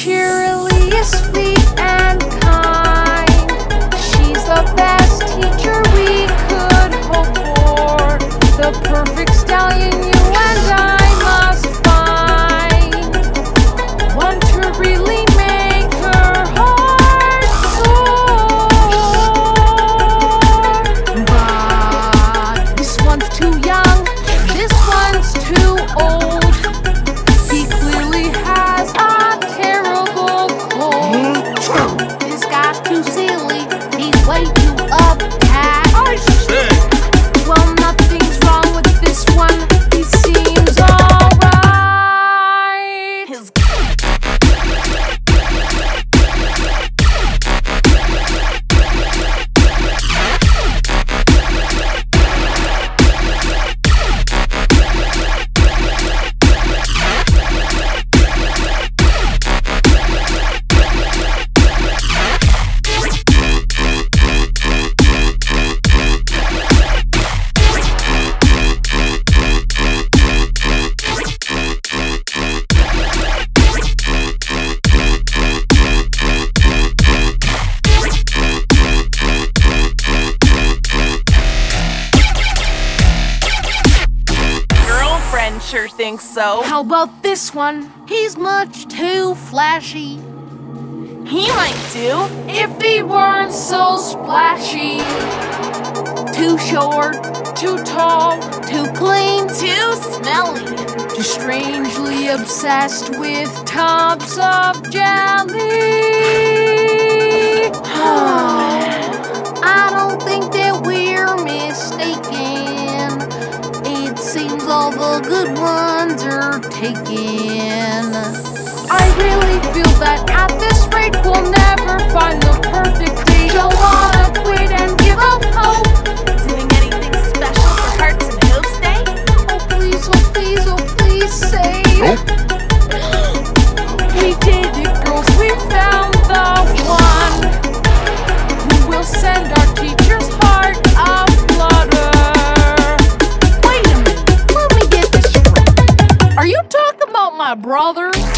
cheerily, sweet and kind. She's the best teacher we could hope for, the perfect stallion you and I must find, one to really make her heart soar. But this one's too young, this one's too old. He clearly has a terrible cold. This guy's too silly, he's way too uptight. I say, well, nothing's wrong with this one, he seems alright. Sure thinks so. How about this one? He's much too flashy. He might do. If he weren't so splashy. Too short, too tall, too clean, Too smelly. too strangely obsessed with tubs of jelly. I don't think that we're mistaken. It seems all the good ones are taken. I really feel that at this rate we'll never find the perfect date. Don't wanna quit and give up hope. Doing anything special for Hearts and Hopes Day? Oh please, oh please, oh please say. We did it, girls, we found the one who will send our teacher's heart aflutter. Wait a minute, let me get this straight. Are you talking about my brother?